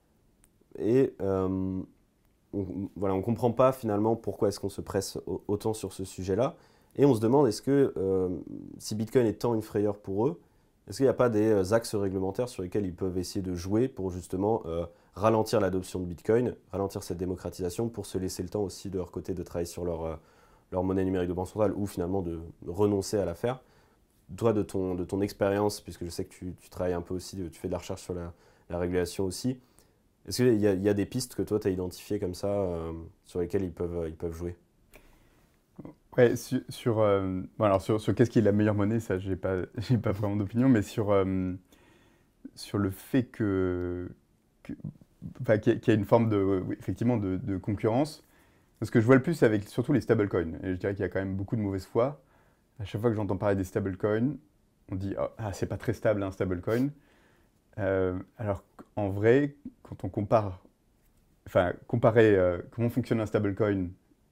Et euh, on, voilà, on ne comprend pas finalement pourquoi est-ce qu'on se presse autant sur ce sujet-là. Et on se demande, est-ce que euh, si Bitcoin est tant une frayeur pour eux, est-ce qu'il n'y a pas des axes réglementaires sur lesquels ils peuvent essayer de jouer pour justement euh, ralentir l'adoption de Bitcoin, ralentir cette démocratisation, pour se laisser le temps aussi de leur côté de travailler sur leur, euh, leur monnaie numérique de banque centrale, ou finalement de renoncer à la faire. Toi, de ton, de ton expérience, puisque je sais que tu, tu travailles un peu aussi, tu fais de la recherche sur la, la régulation aussi, est-ce qu'il y, y a des pistes que toi tu as identifiées comme ça, euh, sur lesquelles ils peuvent, ils peuvent jouer? Ouais, sur, sur, euh, bon, alors sur, sur qu'est-ce qui est la meilleure monnaie, ça, j'ai pas, j'ai pas vraiment d'opinion, mais sur, euh, sur le fait que, que enfin, qu'il y, a- qu'il y a une forme de, oui, effectivement, de, de concurrence. Ce que je vois le plus, c'est avec surtout les stablecoins. Et je dirais qu'il y a quand même beaucoup de mauvaise foi. À chaque fois que j'entends parler des stablecoins, on dit oh, ah, c'est pas très stable un stablecoin. Euh, alors qu'en vrai, quand on compare, enfin, comparer euh, comment fonctionne un stablecoin,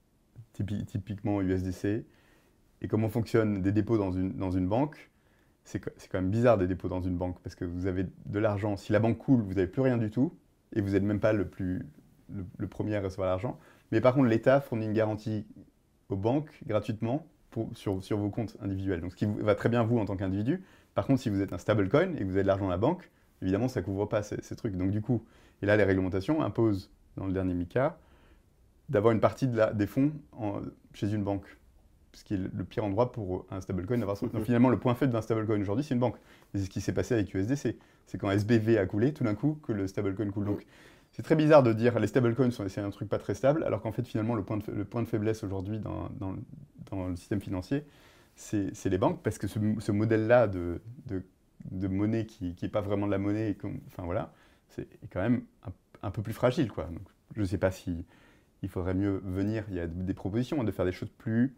typi- typiquement U S D C, et comment fonctionnent des dépôts dans une, dans une banque, c'est co- c'est quand même bizarre des dépôts dans une banque, parce que vous avez de l'argent, si la banque coule, vous n'avez plus rien du tout, et vous n'êtes même pas le, plus, le, le premier à recevoir l'argent. Mais par contre, l'État fournit une garantie aux banques gratuitement pour, sur, sur vos comptes individuels. Donc ce qui vous- va très bien vous en tant qu'individu. Par contre, si vous êtes un stablecoin et que vous avez de l'argent à la banque, évidemment, ça ne couvre pas ces, ces trucs. Donc du coup, et là, les réglementations imposent, dans le dernier MiCA, d'avoir une partie de la, des fonds en- chez une banque. Ce qui est le, le pire endroit pour un stablecoin d'avoir son... Donc finalement, le point faible d'un stablecoin aujourd'hui, c'est une banque. Et c'est ce qui s'est passé avec U S D C. C'est quand S B V a coulé, tout d'un coup, que le stablecoin coule. Donc c'est très bizarre de dire les stablecoins sont c'est un truc pas très stable, alors qu'en fait, finalement, le point de, fa- le point de faiblesse aujourd'hui dans, dans, dans le système financier, c'est c'est les banques, parce que ce, ce modèle-là de, de, de monnaie qui n'est pas vraiment de la monnaie, et comme- enfin voilà, c'est quand même un, un peu plus fragile, quoi. Donc, je ne sais pas si il faudrait mieux venir, il y a des propositions hein, de faire des choses plus,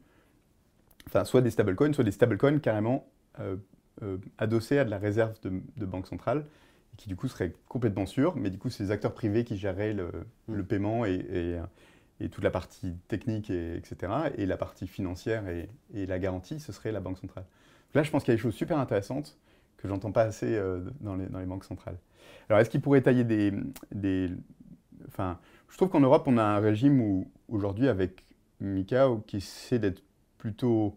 enfin soit des stablecoins, soit des stablecoins carrément euh, euh, adossés à de la réserve de, de banque centrale, et qui du coup seraient complètement sûrs, mais du coup c'est les acteurs privés qui géreraient le, Mm. le paiement et, et, et toute la partie technique, et, etc. Et la partie financière et, et la garantie, ce serait la banque centrale. Donc là, je pense qu'il y a des choses super intéressantes que j'entends pas assez euh, dans, les, dans les banques centrales. Alors, est-ce qu'ils pourraient tailler des, des... Enfin, je trouve qu'en Europe, on a un régime où, aujourd'hui, avec MiCA, où- qui essaie d'être plutôt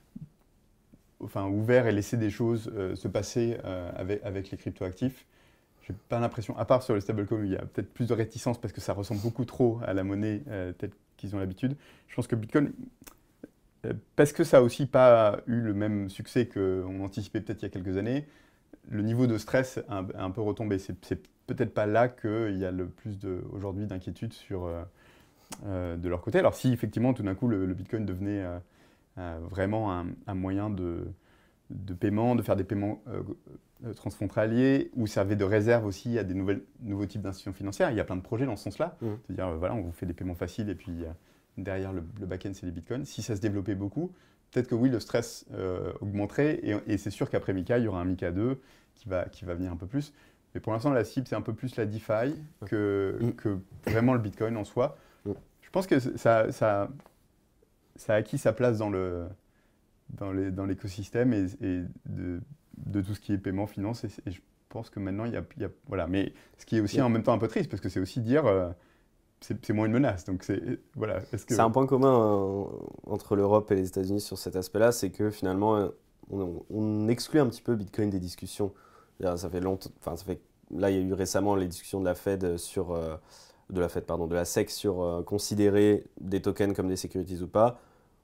enfin, ouvert et laisser des choses euh, se passer euh, avec, avec les cryptoactifs. J'ai pas l'impression, à part sur le stablecoin, où il y a peut-être plus de réticence parce que ça ressemble beaucoup trop à la monnaie euh, telle qu'ils ont l'habitude. Je pense que Bitcoin, euh, parce que ça n'a aussi pas eu le même succès qu'on anticipait peut-être il y a quelques années, le niveau de stress a un, a un peu retombé. C'est, c'est peut-être pas là qu'il y a le plus de, aujourd'hui d'inquiétude sur, euh, euh, de leur côté. Alors si effectivement tout d'un coup le, le Bitcoin devenait euh, euh, vraiment un, un moyen de, de paiement, de faire des paiements euh, euh, transfrontaliers, ou servait de réserve aussi à des nouvelles, nouveaux types d'institutions financières. Il y a plein de projets dans ce sens-là. Mm. C'est-à-dire, euh, voilà, on vous fait des paiements faciles et puis euh, derrière le, le back-end, c'est les bitcoins. Si ça se développait beaucoup, peut-être que oui, le stress euh, augmenterait, et, et c'est sûr qu'après MiCA, il y aura un MiCA deux qui va, qui va venir un peu plus. Mais pour l'instant, la cible, c'est un peu plus la DeFi que, Mm. que vraiment le Bitcoin en soi. Mm. Je pense que ça, ça, ça a acquis sa place dans le, dans les- dans l'écosystème et, et de, de tout ce qui est paiement, finance. Et, et je pense que maintenant, il y a, il y a- Voilà. Mais ce qui est aussi Yeah. en même temps un peu triste, parce que c'est aussi dire, euh, c'est c'est moins une menace. Donc, c'est. Voilà. Est-ce que. C'est un point commun euh, entre l'Europe et les États-Unis sur cet aspect-là, c'est que finalement, euh, on, on exclut un petit peu Bitcoin des discussions. C'est-à-dire, Ça fait longtemps, enfin, ça fait, là, il y a eu récemment les discussions de la Fed sur, euh, de la Fed, pardon, de la S E C sur euh, considérer des tokens comme des securities ou pas.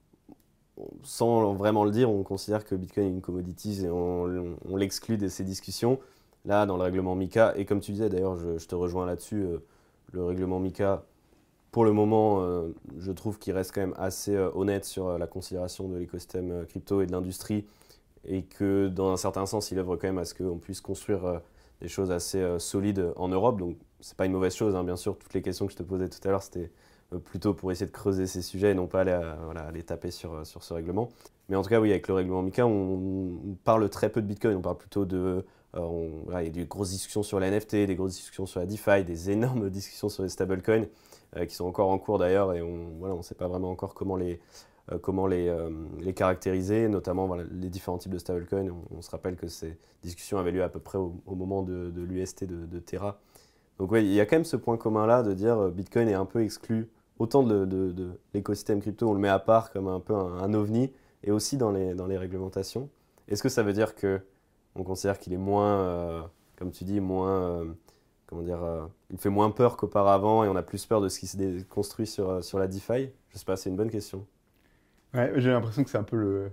Sans vraiment le dire, on considère que Bitcoin est une commodity et on, on- on l'exclut de ces discussions. Là, dans le règlement MiCA, et comme tu disais d'ailleurs, je, je te rejoins là-dessus, euh, le règlement MiCA, pour le moment, euh, je trouve qu'il reste quand même assez euh, honnête sur euh, la considération de l'écosystème euh, crypto et de l'industrie, et que dans un certain sens, il œuvre quand même à ce qu'on puisse construire euh, des choses assez euh, solides en Europe. Donc, c'est pas une mauvaise chose, hein, bien sûr. Toutes les questions que je te posais tout à l'heure, c'était euh, plutôt pour essayer de creuser ces sujets et non pas aller, à- voilà, aller taper sur, euh, sur ce règlement. Mais en tout cas, oui, avec le règlement MiCA, on, on parle très peu de Bitcoin. On parle plutôt de Euh, on, voilà, il y a des grosses discussions sur les N F T, des grosses discussions sur la DeFi, des énormes discussions sur les stablecoins euh, qui sont encore en cours d'ailleurs et on voilà, ne sait pas vraiment encore comment les, euh, comment les, euh, les caractériser, notamment voilà, les différents types de stablecoins. On, on se rappelle que ces discussions avaient lieu à peu près au, au moment de, de l'U S T de, de Terra. Donc oui, il y a quand même ce point commun-là de dire euh, Bitcoin est un peu exclu, autant de, de, de l'écosystème crypto, on le met à part comme un peu un, un ovni, et aussi dans les, dans les réglementations. Est-ce que ça veut dire que on considère qu'il est moins, euh, comme tu dis, moins, euh, comment dire, euh, il fait moins peur qu'auparavant et on a plus peur de ce qui se dé- construit sur, euh, sur la DeFi? Je sais pas, c'est une bonne question. Ouais, j'ai l'impression que c'est un peu le,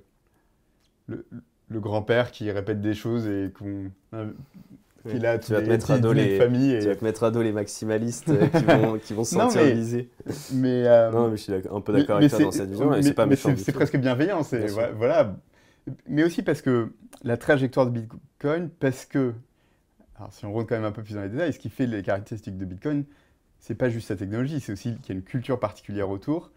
le, le grand-père qui répète des choses et qu'on, hein, Ouais. qu'il a Tu tous vas te les mettre à petits dos dîners de les, famille. tu vas Et... te mettre à dos les maximalistes euh, qui vont, qui vont se Non, sentir mais, visés. mais, euh, Non, mais je suis d'accord- un peu mais, d'accord mais avec toi dans c'est cette vision et mais, c'est pas mais méchant c'est du c'est tout. presque bienveillant. C'est, Bien sûr. ouais, voilà. Mais aussi parce que la trajectoire de Bitcoin, parce que, alors si on rentre quand même un peu plus dans les détails, ce qui fait les caractéristiques de Bitcoin, c'est pas juste sa technologie, c'est aussi qu'il y a une culture particulière autour.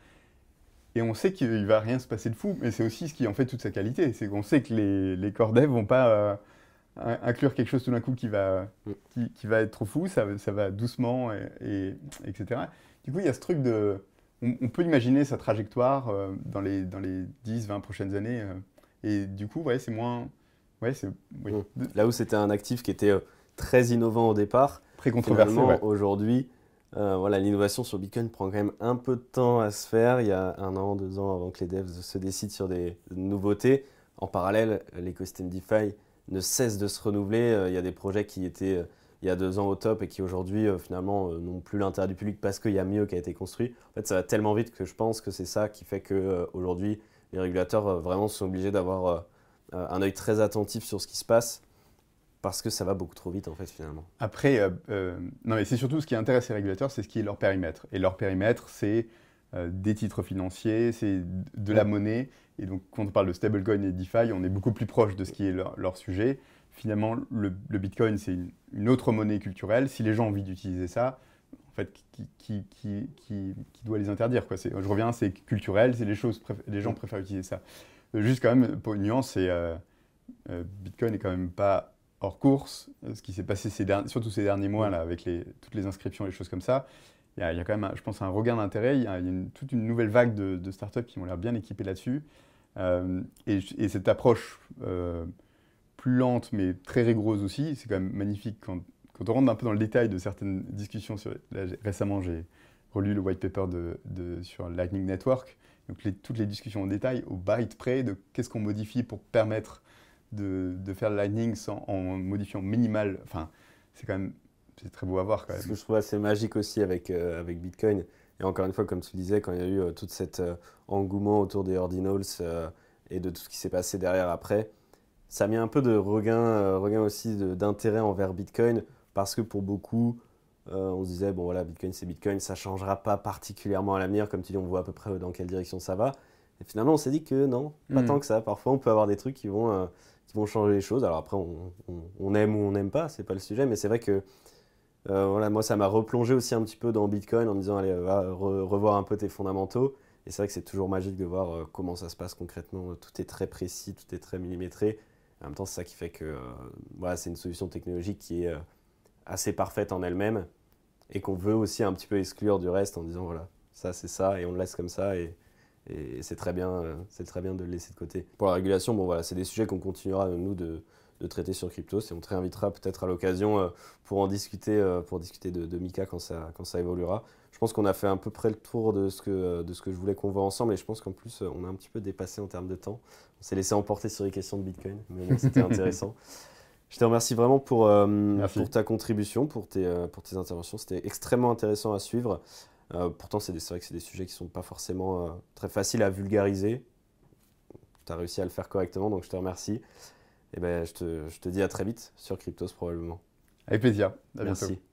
Et on sait qu'il va rien se passer de fou, mais c'est aussi ce qui en fait toute sa qualité. C'est qu'on sait que les, les core devs vont pas euh, in- inclure quelque chose tout d'un coup qui va, Mm. qui, qui va être trop fou, ça, ça va doucement, et, et- etc. Du coup, il y a ce truc de... On, on peut imaginer sa trajectoire euh, dans les, dans les dix vingt prochaines années. euh, et du coup, ouais, c'est moins... Ouais, c'est oui, Mm. de- Là où c'était un actif qui était euh, très innovant au départ, très controversé, ouais. finalement, aujourd'hui, euh, voilà, l'innovation sur Bitcoin prend quand même un peu de temps à se faire. Il y a un an, deux ans avant que les devs se décident sur des nouveautés. En parallèle, l'écosystème DeFi ne cesse de se renouveler. Euh, Il y a des projets qui étaient euh, il y a deux ans au top et qui aujourd'hui, euh, finalement, euh, n'ont plus l'intérêt du public parce qu'il y a mieux qui a été construit. En fait, ça va tellement vite que je pense que c'est ça qui fait qu'aujourd'hui, les régulateurs euh, vraiment sont obligés d'avoir euh, euh, un œil très attentif sur ce qui se passe parce que ça va beaucoup trop vite, en fait, finalement. Après, euh, euh, non, mais c'est surtout ce qui intéresse les régulateurs, c'est ce qui est leur périmètre. Et leur périmètre, c'est euh, des titres financiers, c'est de la Ouais. monnaie. Et donc, quand on parle de stablecoin et DeFi, on est beaucoup plus proche de ce qui est leur, leur sujet. Finalement, le, le Bitcoin, c'est une, une autre monnaie culturelle. Si les gens ont envie d'utiliser ça, en fait, qui, qui, qui, qui, qui doit les interdire, quoi. C'est- Je reviens, c'est culturel, c'est les choses, préf- les gens Mm. préfèrent utiliser ça. Euh, Juste quand même, pour une nuance, c'est euh, euh, Bitcoin n'est quand même pas hors course. Euh, Ce qui s'est passé ces derni- surtout ces derniers mois, Mm. là, avec les, toutes les inscriptions, les choses comme ça, il y a, il y a quand même, un- je pense, un regain d'intérêt. Il y a, il y a une- toute une nouvelle vague de, de startups qui ont l'air bien équipées là-dessus. Euh, et, et cette approche euh, plus lente, mais très rigoureuse aussi, c'est quand même magnifique. Quand, quand on rentre un peu dans le détail de certaines discussions, sur, là, j'ai- récemment, j'ai relu le white paper de, de- sur Lightning Network. Donc les- toutes les discussions en détail, au byte près, de qu'est-ce qu'on modifie pour permettre de, de faire le Lightning sans, en modifiant minimal. Enfin, c'est quand même, c'est très beau à voir quand Ce que même. je trouve assez magique aussi avec, euh, avec Bitcoin, et encore une fois, comme tu disais, quand il y a eu euh, tout cet euh, engouement autour des ordinals euh, et de tout ce qui s'est passé derrière après, ça a mis un peu de regain, euh, regain aussi de- d'intérêt envers Bitcoin, parce que pour beaucoup, euh, on se disait, bon voilà, Bitcoin c'est Bitcoin, ça ne changera pas particulièrement à l'avenir, comme tu dis, on voit à peu près dans quelle direction ça va. Et finalement, on s'est dit que non, pas tant Mm. que ça. Parfois, on peut avoir des trucs qui vont, euh, qui vont changer les choses. Alors après, on, on- on aime ou on n'aime pas, c'est pas le sujet, mais c'est vrai que euh, voilà, moi, ça m'a replongé aussi un petit peu dans Bitcoin en me disant, allez, va re- revoir un peu tes fondamentaux. Et c'est vrai que c'est toujours magique de voir euh, comment ça se passe concrètement. Tout est très précis, tout est très millimétré. En même temps, c'est ça qui fait que euh, voilà, c'est une solution technologique qui est euh, assez parfaite en elle-même et qu'on veut aussi un petit peu exclure du reste en disant, voilà, ça c'est ça et on le laisse comme ça. Et, et c'est très bien, euh, c'est très bien de le laisser de côté. Pour la régulation, bon, voilà, c'est des sujets qu'on continuera, nous, de, de traiter sur Cryptos et on te réinvitera peut-être à l'occasion euh, pour en discuter, euh, pour discuter de, de Mika quand ça, quand ça évoluera. Je pense qu'on a fait à peu près le tour de ce que, de ce que je voulais qu'on voit ensemble et je pense qu'en plus, on a un petit peu dépassé en termes de temps. On s'est laissé emporter sur les questions de Bitcoin, mais bon, c'était intéressant. Je te remercie vraiment pour, euh, Merci. pour ta contribution, pour tes, euh, pour tes interventions. C'était extrêmement intéressant à suivre. Euh, pourtant, c'est des- c'est vrai que c'est des sujets qui ne sont pas forcément euh, très faciles à vulgariser. Tu as réussi à le faire correctement, donc je te remercie. Et ben, je te, je te dis à très vite sur Cryptos probablement. Avec plaisir. À bientôt. Merci.